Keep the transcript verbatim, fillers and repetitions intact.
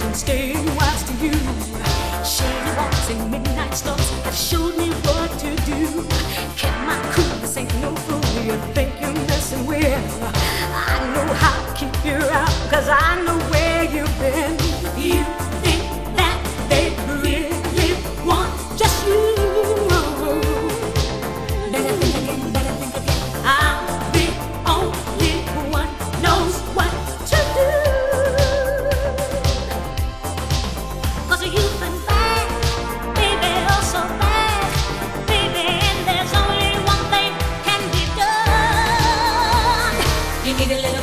been staying wise to you. Shady walks and midnight stops that showed me what to do. Kept my cool, this ain't no fool you think you're messing with. I know how to keep you out, cause I know where you've been. You think that they really want just you. Better think again, better think again. I'm the only one knows what to do. Cause you've been bad, baby, oh so bad, baby, and there's only one thing can be done. You need a little